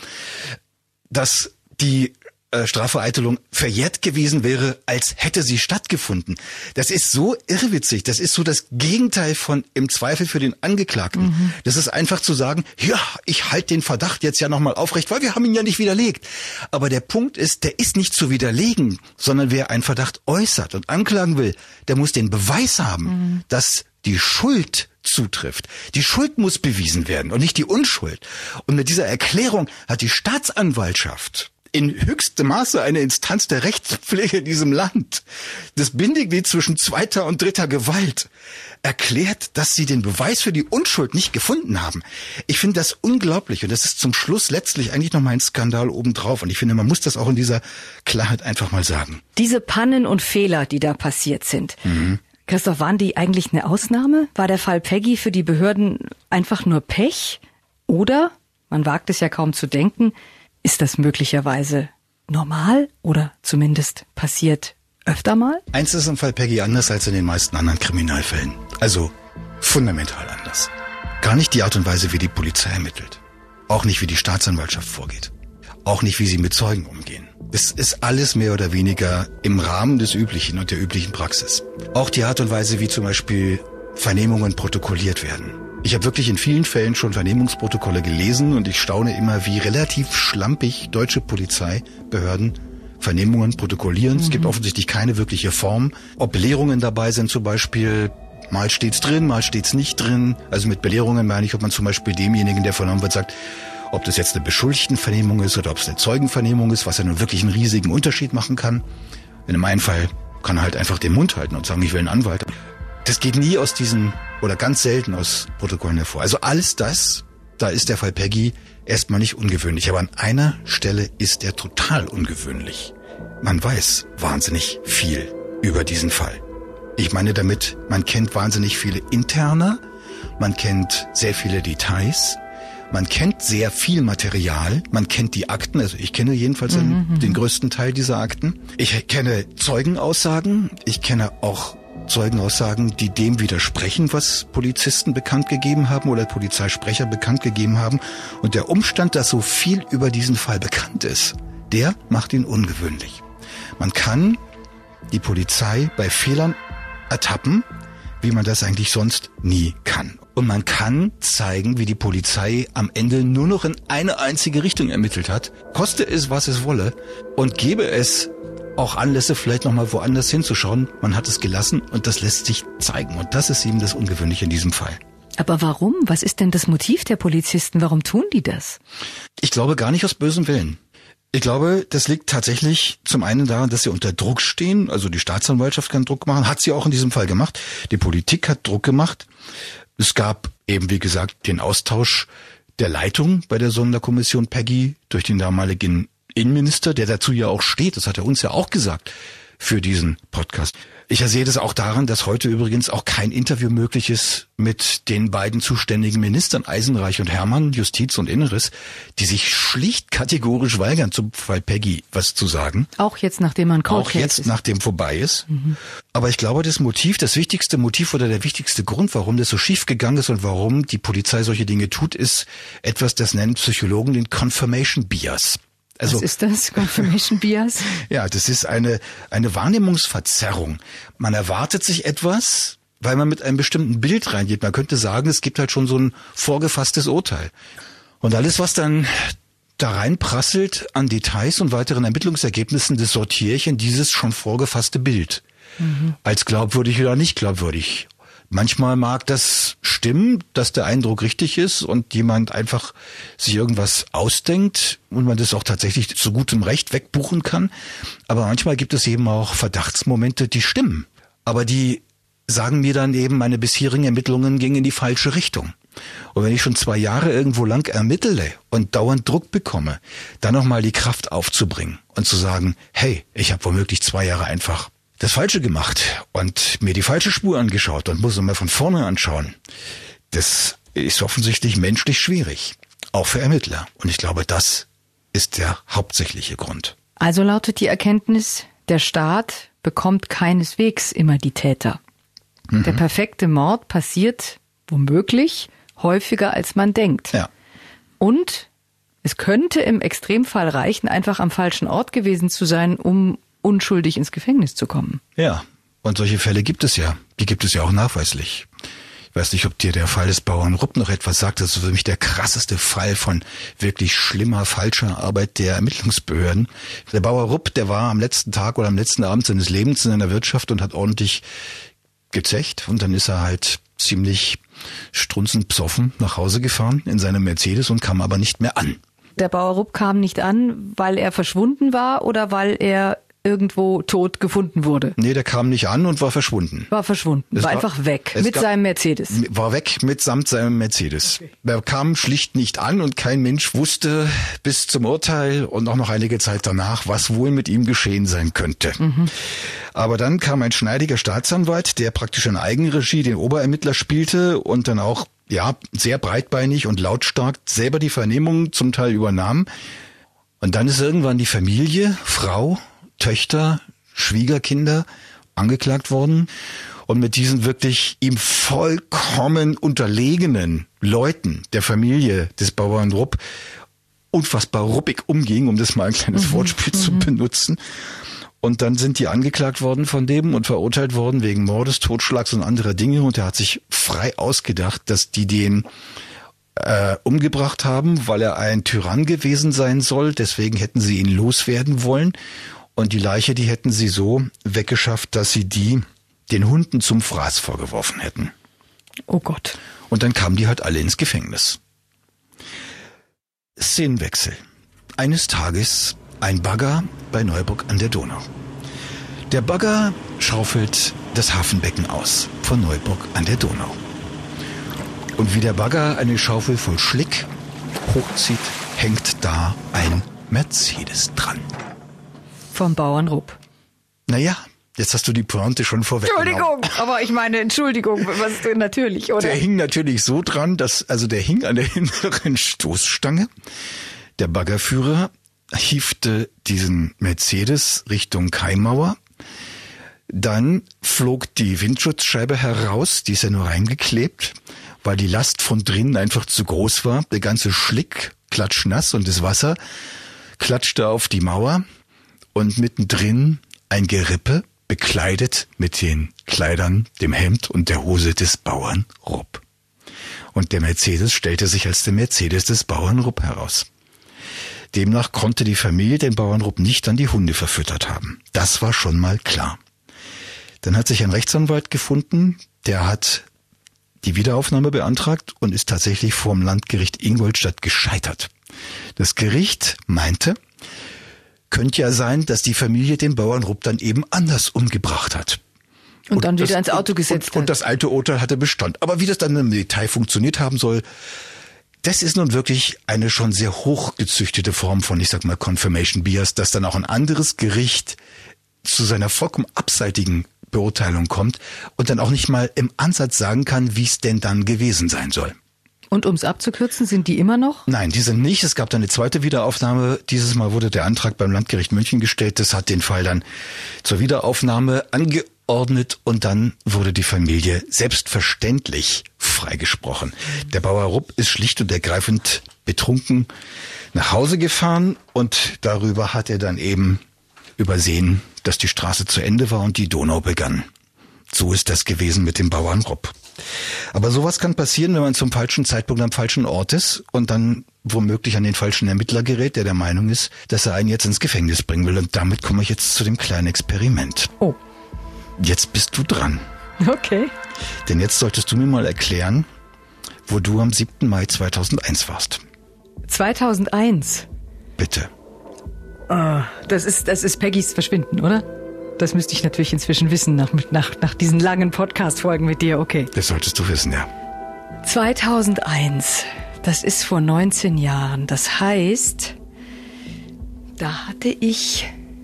[SPEAKER 3] dass die äh, Strafvereitelung verjährt gewesen wäre, als hätte sie stattgefunden. Das ist so irrwitzig, das ist so das Gegenteil von im Zweifel für den Angeklagten. Mhm. Das ist einfach zu sagen, ja, ich halte den Verdacht jetzt ja nochmal aufrecht, weil wir haben ihn ja nicht widerlegt. Aber der Punkt ist, der ist nicht zu widerlegen, sondern wer einen Verdacht äußert und anklagen will, der muss den Beweis haben, mhm. dass die Schuld zutrifft. Die Schuld muss bewiesen werden und nicht die Unschuld. Und mit dieser Erklärung hat die Staatsanwaltschaft in höchstem Maße eine Instanz der Rechtspflege in diesem Land, das Bindeglied zwischen zweiter und dritter Gewalt, erklärt, dass sie den Beweis für die Unschuld nicht gefunden haben. Ich finde das unglaublich und das ist zum Schluss letztlich eigentlich nochmal ein Skandal obendrauf und ich finde, man muss das auch in dieser Klarheit einfach mal sagen.
[SPEAKER 2] Diese Pannen und Fehler, die da passiert sind, mhm. Christoph, waren die eigentlich eine Ausnahme? War der Fall Peggy für die Behörden einfach nur Pech? Oder, man wagt es ja kaum zu denken, ist das möglicherweise normal oder zumindest passiert öfter mal?
[SPEAKER 3] Eins ist im Fall Peggy anders als in den meisten anderen Kriminalfällen. Also fundamental anders. Gar nicht die Art und Weise, wie die Polizei ermittelt. Auch nicht, wie die Staatsanwaltschaft vorgeht. Auch nicht, wie sie mit Zeugen umgehen. Es ist alles mehr oder weniger im Rahmen des Üblichen und der üblichen Praxis. Auch die Art und Weise, wie zum Beispiel Vernehmungen protokolliert werden. Ich habe wirklich in vielen Fällen schon Vernehmungsprotokolle gelesen und ich staune immer, wie relativ schlampig deutsche Polizeibehörden Vernehmungen protokollieren. Mhm. Es gibt offensichtlich keine wirkliche Form. Ob Belehrungen dabei sind zum Beispiel, mal steht's drin, mal steht's nicht drin. Also mit Belehrungen meine ich, ob man zum Beispiel demjenigen, der vernommen wird, sagt, ob das jetzt eine Beschuldigtenvernehmung ist oder ob es eine Zeugenvernehmung ist, was ja nun wirklich einen riesigen Unterschied machen kann. In meinem Fall kann er halt einfach den Mund halten und sagen, ich will einen Anwalt. Das geht nie aus diesen, oder ganz selten aus Protokollen hervor. Also alles das, da ist der Fall Peggy erstmal nicht ungewöhnlich. Aber an einer Stelle ist er total ungewöhnlich. Man weiß wahnsinnig viel über diesen Fall. Ich meine damit, man kennt wahnsinnig viele interne, man kennt sehr viele Details, man kennt sehr viel Material, man kennt die Akten, also ich kenne jedenfalls mhm. den, den größten Teil dieser Akten. Ich kenne Zeugenaussagen, ich kenne auch Zeugenaussagen, die dem widersprechen, was Polizisten bekannt gegeben haben oder Polizeisprecher bekannt gegeben haben. Und der Umstand, dass so viel über diesen Fall bekannt ist, der macht ihn ungewöhnlich. Man kann die Polizei bei Fehlern ertappen, wie man das eigentlich sonst nie kann. Und man kann zeigen, wie die Polizei am Ende nur noch in eine einzige Richtung ermittelt hat, koste es, was es wolle, und gebe es auch Anlässe, vielleicht nochmal woanders hinzuschauen. Man hat es gelassen und das lässt sich zeigen. Und das ist eben das Ungewöhnliche in diesem Fall.
[SPEAKER 2] Aber warum? Was ist denn das Motiv der Polizisten? Warum tun die das?
[SPEAKER 3] Ich glaube gar nicht aus bösem Willen. Ich glaube, das liegt tatsächlich zum einen daran, dass sie unter Druck stehen. Also die Staatsanwaltschaft kann Druck machen, hat sie auch in diesem Fall gemacht. Die Politik hat Druck gemacht. Es gab eben, wie gesagt, den Austausch der Leitung bei der Sonderkommission Peggy durch den damaligen Innenminister, der dazu ja auch steht, das hat er uns ja auch gesagt, für diesen Podcast. Ich sehe das auch daran, dass heute übrigens auch kein Interview möglich ist mit den beiden zuständigen Ministern, Eisenreich und Hermann, Justiz und Inneres, die sich schlicht kategorisch weigern, zum Fall Peggy was zu sagen.
[SPEAKER 2] Auch jetzt, nachdem man Cold
[SPEAKER 3] Auch
[SPEAKER 2] Case
[SPEAKER 3] jetzt,
[SPEAKER 2] ist.
[SPEAKER 3] nachdem vorbei ist. Mhm. Aber ich glaube, das Motiv, das wichtigste Motiv oder der wichtigste Grund, warum das so schief gegangen ist und warum die Polizei solche Dinge tut, ist etwas, das nennen Psychologen den Confirmation Bias. Also,
[SPEAKER 2] was ist das? Confirmation Bias?
[SPEAKER 3] Ja, das ist eine, eine Wahrnehmungsverzerrung. Man erwartet sich etwas, weil man mit einem bestimmten Bild reingeht. Man könnte sagen, es gibt halt schon so ein vorgefasstes Urteil. Und alles, was dann da reinprasselt an Details und weiteren Ermittlungsergebnissen, das sortiere ich in dieses schon vorgefasste Bild. Mhm. Als glaubwürdig oder nicht glaubwürdig. Manchmal mag das stimmen, dass der Eindruck richtig ist und jemand einfach sich irgendwas ausdenkt und man das auch tatsächlich zu gutem Recht wegbuchen kann. Aber manchmal gibt es eben auch Verdachtsmomente, die stimmen. Aber die sagen mir dann eben, meine bisherigen Ermittlungen gingen in die falsche Richtung. Und wenn ich schon zwei Jahre irgendwo lang ermittle und dauernd Druck bekomme, dann nochmal die Kraft aufzubringen und zu sagen, hey, ich habe womöglich zwei Jahre einfach das Falsche gemacht und mir die falsche Spur angeschaut und muss nochmal von vorne anschauen. Das ist offensichtlich menschlich schwierig, auch für Ermittler. Und ich glaube, das ist der hauptsächliche Grund.
[SPEAKER 2] Also lautet die Erkenntnis, der Staat bekommt keineswegs immer die Täter. Mhm. Der perfekte Mord passiert womöglich häufiger, als man denkt.
[SPEAKER 3] Ja.
[SPEAKER 2] Und es könnte im Extremfall reichen, einfach am falschen Ort gewesen zu sein, um unschuldig ins Gefängnis zu kommen.
[SPEAKER 3] Ja, und solche Fälle gibt es ja. Die gibt es ja auch nachweislich. Ich weiß nicht, ob dir der Fall des Bauern Rupp noch etwas sagt. Das ist für mich der krasseste Fall von wirklich schlimmer, falscher Arbeit der Ermittlungsbehörden. Der Bauer Rupp, der war am letzten Tag oder am letzten Abend seines Lebens in einer Wirtschaft und hat ordentlich gezecht. Und dann ist er halt ziemlich strunzend besoffen nach Hause gefahren in seinem Mercedes und kam aber nicht mehr an.
[SPEAKER 2] Der Bauer Rupp kam nicht an, weil er verschwunden war oder weil er irgendwo tot gefunden wurde?
[SPEAKER 3] Nee, der kam nicht an und war verschwunden.
[SPEAKER 2] War verschwunden, war, war einfach weg mit gab, seinem Mercedes.
[SPEAKER 3] War weg mitsamt seinem Mercedes. Okay. Er kam schlicht nicht an und kein Mensch wusste bis zum Urteil und auch noch einige Zeit danach, was wohl mit ihm geschehen sein könnte. Mhm. Aber dann kam ein schneidiger Staatsanwalt, der praktisch in Eigenregie den Oberermittler spielte und dann auch ja sehr breitbeinig und lautstark selber die Vernehmungen zum Teil übernahm. Und dann ist irgendwann die Familie, Frau, Töchter, Schwiegerkinder angeklagt worden und mit diesen wirklich ihm vollkommen unterlegenen Leuten der Familie des Bauern Rupp unfassbar ruppig umging, um das mal ein kleines mhm. Wortspiel mhm. zu benutzen. Und dann sind die angeklagt worden von dem und verurteilt worden wegen Mordes, Totschlags und anderer Dinge und er hat sich frei ausgedacht, dass die den äh, umgebracht haben, weil er ein Tyrann gewesen sein soll. Deswegen hätten sie ihn loswerden wollen. Und die Leiche, die hätten sie so weggeschafft, dass sie die den Hunden zum Fraß vorgeworfen hätten.
[SPEAKER 2] Oh Gott.
[SPEAKER 3] Und dann kamen die halt alle ins Gefängnis. Szenenwechsel. Eines Tages ein Bagger bei Neuburg an der Donau. Der Bagger schaufelt das Hafenbecken aus von Neuburg an der Donau. Und wie der Bagger eine Schaufel voll Schlick hochzieht, hängt da ein Mercedes dran.
[SPEAKER 2] Vom Bauern Rupp.
[SPEAKER 3] Naja, Jetzt hast du die Pointe schon vorweggenommen.
[SPEAKER 2] Entschuldigung, aber ich meine, Entschuldigung, was natürlich, oder?
[SPEAKER 3] Der hing natürlich so dran, dass, also der hing an der hinteren Stoßstange. Der Baggerführer hiefte diesen Mercedes Richtung Kaimauer. Dann flog die Windschutzscheibe heraus, die ist ja nur reingeklebt, weil die Last von drinnen einfach zu groß war. Der ganze Schlick klatschnass und das Wasser klatschte auf die Mauer und mittendrin ein Gerippe, bekleidet mit den Kleidern, dem Hemd und der Hose des Bauern Rupp. Und der Mercedes stellte sich als der Mercedes des Bauern Rupp heraus. Demnach konnte die Familie den Bauern Rupp nicht an die Hunde verfüttert haben. Das war schon mal klar. Dann hat sich ein Rechtsanwalt gefunden, der hat die Wiederaufnahme beantragt und ist tatsächlich vor dem Landgericht Ingolstadt gescheitert. Das Gericht meinte, könnte ja sein, dass die Familie den Bauern Rupp dann eben anders umgebracht hat.
[SPEAKER 2] Und, und dann wieder
[SPEAKER 3] das,
[SPEAKER 2] ins Auto
[SPEAKER 3] und,
[SPEAKER 2] gesetzt
[SPEAKER 3] und,
[SPEAKER 2] hat.
[SPEAKER 3] Und das alte Urteil hatte Bestand. Aber wie das dann im Detail funktioniert haben soll, das ist nun wirklich eine schon sehr hochgezüchtete Form von, ich sag mal, Confirmation Bias, dass dann auch ein anderes Gericht zu seiner vollkommen abseitigen Beurteilung kommt und dann auch nicht mal im Ansatz sagen kann, wie es denn dann gewesen sein soll.
[SPEAKER 2] Und um es abzukürzen, sind die immer noch?
[SPEAKER 3] Nein, die sind nicht. Es gab dann eine zweite Wiederaufnahme. Dieses Mal wurde der Antrag beim Landgericht München gestellt. Das hat den Fall dann zur Wiederaufnahme angeordnet und dann wurde die Familie selbstverständlich freigesprochen. Der Bauer Rupp ist schlicht und ergreifend betrunken nach Hause gefahren und darüber hat er dann eben übersehen, dass die Straße zu Ende war und die Donau begann. So ist das gewesen mit dem Bauern Rupp. Aber sowas kann passieren, wenn man zum falschen Zeitpunkt am falschen Ort ist und dann womöglich an den falschen Ermittler gerät, der der Meinung ist, dass er einen jetzt ins Gefängnis bringen will. Und damit komme ich jetzt zu dem kleinen Experiment.
[SPEAKER 2] Oh.
[SPEAKER 3] Jetzt bist du dran.
[SPEAKER 2] Okay.
[SPEAKER 3] Denn jetzt solltest du mir mal erklären, wo du am siebten Mai zweitausendeins warst.
[SPEAKER 2] zweitausendeins?
[SPEAKER 3] Bitte.
[SPEAKER 2] Oh, das ist, das ist Peggys Verschwinden, oder? Das müsste ich natürlich inzwischen wissen, nach, nach, nach diesen langen Podcast-Folgen mit dir, okay.
[SPEAKER 3] Das solltest du wissen, ja.
[SPEAKER 2] zweitausendeins, das ist vor neunzehn Jahren. Das heißt, da hatte ich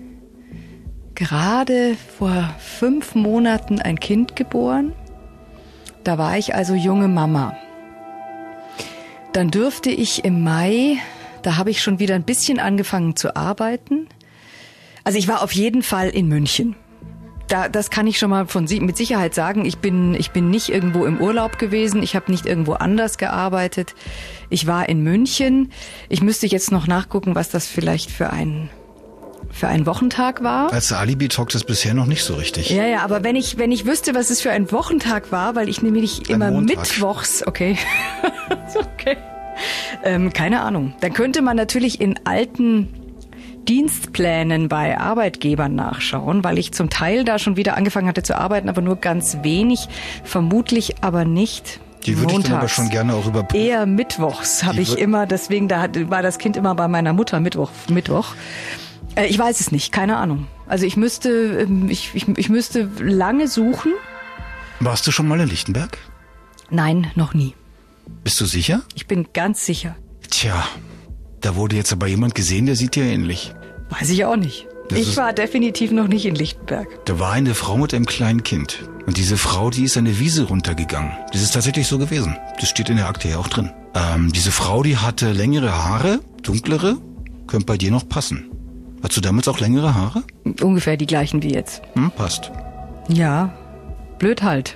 [SPEAKER 2] gerade vor fünf Monaten ein Kind geboren. Da war ich also junge Mama. Dann dürfte ich im Mai, da habe ich schon wieder ein bisschen angefangen zu arbeiten. Also ich war auf jeden Fall in München. Da, das kann ich schon mal von mit Sicherheit sagen. Ich bin, ich bin nicht irgendwo im Urlaub gewesen. Ich habe nicht irgendwo anders gearbeitet. Ich war in München. Ich müsste jetzt noch nachgucken, was das vielleicht für ein für ein Wochentag war.
[SPEAKER 3] Als Alibi taugt das bisher noch nicht so richtig.
[SPEAKER 2] Ja, ja, aber wenn ich wenn ich wüsste, was es für ein Wochentag war, weil ich nämlich immer
[SPEAKER 3] Montag.
[SPEAKER 2] mittwochs, okay, okay, ähm, keine Ahnung. Dann könnte man natürlich in alten Dienstplänen bei Arbeitgebern nachschauen, weil ich zum Teil da schon wieder angefangen hatte zu arbeiten, aber nur ganz wenig, vermutlich aber nicht
[SPEAKER 3] Die würde ich dann aber
[SPEAKER 2] montags.
[SPEAKER 3] schon gerne auch überprüfen.
[SPEAKER 2] Eher mittwochs habe
[SPEAKER 3] Die
[SPEAKER 2] ich
[SPEAKER 3] wür-
[SPEAKER 2] immer, deswegen da hat- war das Kind immer bei meiner Mutter Mittwoch. Mittwoch. Äh, ich weiß es nicht, keine Ahnung. Also ich müsste, ähm, ich, ich, ich müsste lange suchen.
[SPEAKER 3] Warst du schon mal in Lichtenberg?
[SPEAKER 2] Nein, noch nie.
[SPEAKER 3] Bist du sicher?
[SPEAKER 2] Ich bin ganz sicher.
[SPEAKER 3] Tja, da wurde jetzt aber jemand gesehen, der sieht dir ähnlich.
[SPEAKER 2] Weiß ich auch nicht.
[SPEAKER 3] Das
[SPEAKER 2] Ich
[SPEAKER 3] ist-
[SPEAKER 2] war definitiv noch nicht in Lichtenberg.
[SPEAKER 3] Da war eine Frau mit einem kleinen Kind. Und diese Frau, die ist eine Wiese runtergegangen. Das ist tatsächlich so gewesen. Das steht in der Akte ja auch drin. Ähm, diese Frau, die hatte längere Haare, dunklere, könnte bei dir noch passen. Hattest du damals auch längere Haare?
[SPEAKER 2] Ungefähr die gleichen wie jetzt.
[SPEAKER 3] Hm, passt.
[SPEAKER 2] Ja, blöd halt.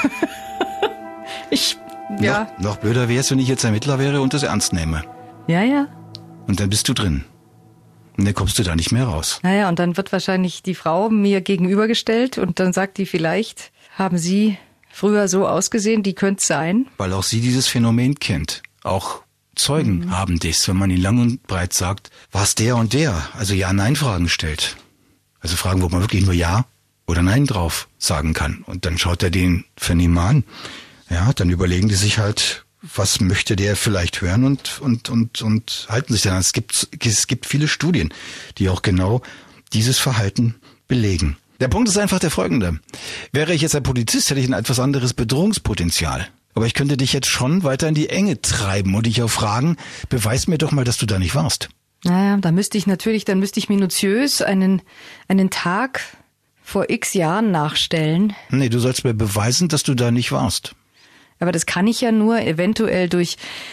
[SPEAKER 2] ich, ja,
[SPEAKER 3] Noch, noch blöder wäre es, wenn ich jetzt Ermittler wäre und das ernst nehme.
[SPEAKER 2] ja, ja.
[SPEAKER 3] Und dann bist du drin. Und dann kommst du da nicht mehr raus.
[SPEAKER 2] Naja, und dann wird wahrscheinlich die Frau mir gegenübergestellt und dann sagt die, vielleicht haben Sie früher so ausgesehen, die könnte es sein.
[SPEAKER 3] Weil auch sie dieses Phänomen kennt. Auch Zeugen
[SPEAKER 2] Mhm.
[SPEAKER 3] haben das, wenn man ihnen lang und breit sagt, was der und der, also Ja-Nein-Fragen stellt. Also Fragen, wo man wirklich nur Ja oder Nein drauf sagen kann. Und dann schaut er den Vernehmer an. Ja, dann überlegen die sich halt, was möchte der vielleicht hören und, und, und, und halten sich dann. Es gibt, es gibt viele Studien, die auch genau dieses Verhalten belegen. Der Punkt ist einfach der folgende. Wäre ich jetzt ein Polizist, hätte ich ein etwas anderes Bedrohungspotenzial. Aber ich könnte dich jetzt schon weiter in die Enge treiben und dich auch fragen, beweis mir doch mal, dass du da nicht warst.
[SPEAKER 2] Naja, da müsste ich natürlich, dann müsste ich minutiös einen, einen Tag vor x Jahren nachstellen.
[SPEAKER 3] Nee, du sollst mir beweisen, dass du da nicht warst.
[SPEAKER 2] Aber das kann ich ja nur eventuell durch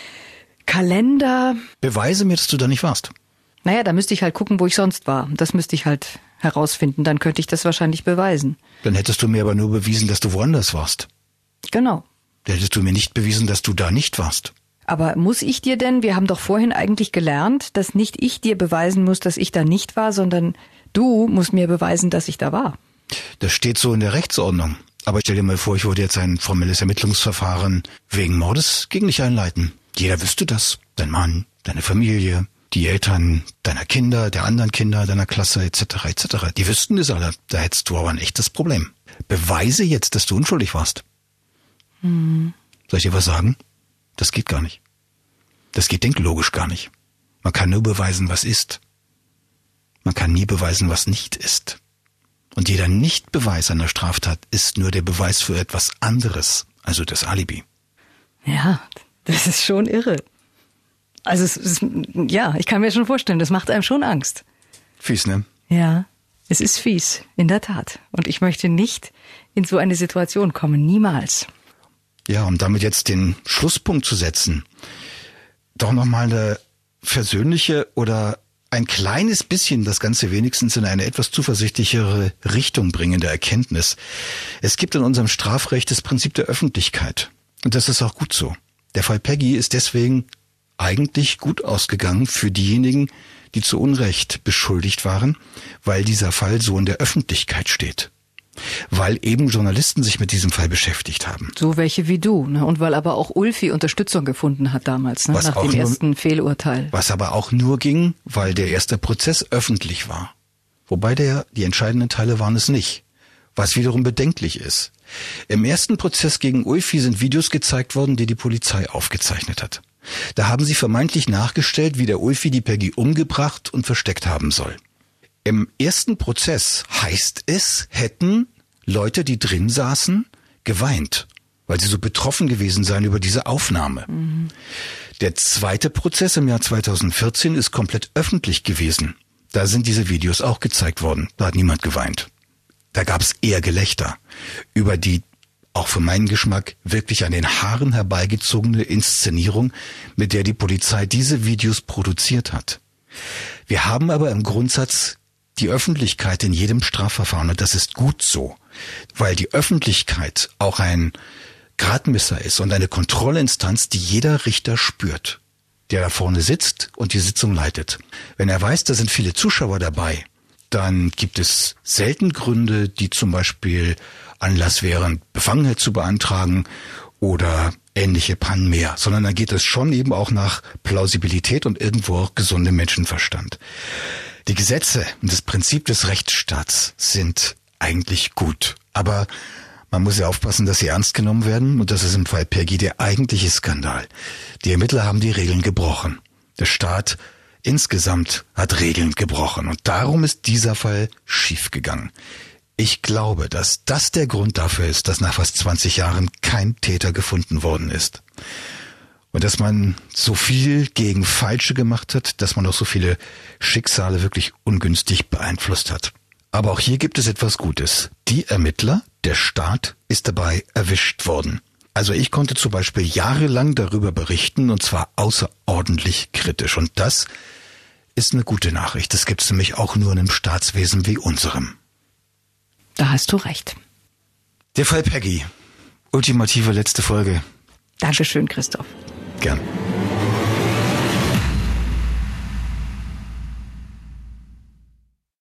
[SPEAKER 2] Kalender.
[SPEAKER 3] Beweise mir, dass du da nicht warst.
[SPEAKER 2] Naja, da müsste ich halt gucken, wo ich sonst war. Das müsste ich halt herausfinden. Dann könnte ich das wahrscheinlich beweisen.
[SPEAKER 3] Dann hättest du mir aber nur bewiesen, dass du woanders warst.
[SPEAKER 2] Genau.
[SPEAKER 3] Dann hättest du mir nicht bewiesen, dass du da nicht warst.
[SPEAKER 2] Aber muss ich dir denn, wir haben doch vorhin eigentlich gelernt, dass nicht ich dir beweisen muss, dass ich da nicht war, sondern du musst mir beweisen, dass ich da war.
[SPEAKER 3] Das steht so in der Rechtsordnung. Aber stell dir mal vor, ich würde jetzt ein formelles Ermittlungsverfahren wegen Mordes gegen dich einleiten. Jeder wüsste das. Dein Mann, deine Familie, die Eltern deiner Kinder, der anderen Kinder deiner Klasse et cetera et cetera. Die wüssten das alle. Da hättest du aber ein echtes Problem. Beweise jetzt, dass du unschuldig warst.
[SPEAKER 2] Hm.
[SPEAKER 3] Soll ich dir was sagen? Das geht gar nicht. Das geht denklogisch gar nicht. Man kann nur beweisen, was ist. Man kann nie beweisen, was nicht ist. Und jeder Nichtbeweis einer Straftat ist nur der Beweis für etwas anderes, also das Alibi.
[SPEAKER 2] Ja, das ist schon irre. Also es ist, ja, ich kann mir schon vorstellen, das macht einem schon Angst.
[SPEAKER 3] Fies, ne?
[SPEAKER 2] Ja, es ist fies, in der Tat. Und ich möchte nicht in so eine Situation kommen, niemals.
[SPEAKER 3] Ja, um damit jetzt den Schlusspunkt zu setzen, doch nochmal eine versöhnliche oder ein kleines bisschen das Ganze wenigstens in eine etwas zuversichtlichere Richtung bringende Erkenntnis. Es gibt in unserem Strafrecht das Prinzip der Öffentlichkeit. Und das ist auch gut so. Der Fall Peggy ist deswegen eigentlich gut ausgegangen für diejenigen, die zu Unrecht beschuldigt waren, weil dieser Fall so in der Öffentlichkeit steht. Weil eben Journalisten sich mit diesem Fall beschäftigt haben.
[SPEAKER 2] So welche wie du, ne? Und weil aber auch Ulfi Unterstützung gefunden hat damals, ne? Nach dem nur, ersten Fehlurteil.
[SPEAKER 3] Was aber auch nur ging, weil der erste Prozess öffentlich war. Wobei der, die entscheidenden Teile waren es nicht. Was wiederum bedenklich ist. Im ersten Prozess gegen Ulfi sind Videos gezeigt worden, die die Polizei aufgezeichnet hat. Da haben sie vermeintlich nachgestellt, wie der Ulfi die Peggy umgebracht und versteckt haben soll. Im ersten Prozess heißt es, hätten Leute, die drin saßen, geweint, weil sie so betroffen gewesen seien über diese Aufnahme. Mhm. Der zweite Prozess im Jahr zweitausendvierzehn ist komplett öffentlich gewesen. Da sind diese Videos auch gezeigt worden. Da hat niemand geweint. Da gab es eher Gelächter über die, auch für meinen Geschmack, wirklich an den Haaren herbeigezogene Inszenierung, mit der die Polizei diese Videos produziert hat. Wir haben aber im Grundsatz die Öffentlichkeit in jedem Strafverfahren, und das ist gut so, weil die Öffentlichkeit auch ein Gradmesser ist und eine Kontrollinstanz, die jeder Richter spürt, der da vorne sitzt und die Sitzung leitet. Wenn er weiß, da sind viele Zuschauer dabei, dann gibt es selten Gründe, die zum Beispiel Anlass wären, Befangenheit zu beantragen oder ähnliche Pannen mehr, sondern da geht es schon eben auch nach Plausibilität und irgendwo auch gesundem Menschenverstand. Die Gesetze und das Prinzip des Rechtsstaats sind eigentlich gut, aber man muss ja aufpassen, dass sie ernst genommen werden, und das ist im Fall Peggy der eigentliche Skandal. Die Ermittler haben die Regeln gebrochen. Der Staat insgesamt hat Regeln gebrochen, und darum ist dieser Fall schiefgegangen. Ich glaube, dass das der Grund dafür ist, dass nach fast zwanzig Jahren kein Täter gefunden worden ist. Und dass man so viel gegen Falsche gemacht hat, dass man auch so viele Schicksale wirklich ungünstig beeinflusst hat. Aber auch hier gibt es etwas Gutes. Die Ermittler, der Staat, ist dabei erwischt worden. Also ich konnte zum Beispiel jahrelang darüber berichten, und zwar außerordentlich kritisch. Und das ist eine gute Nachricht. Das gibt es nämlich auch nur in einem Staatswesen wie unserem.
[SPEAKER 2] Da hast du recht.
[SPEAKER 3] Der Fall Peggy. Ultimative letzte Folge.
[SPEAKER 2] Dankeschön, Christoph.
[SPEAKER 3] Gern.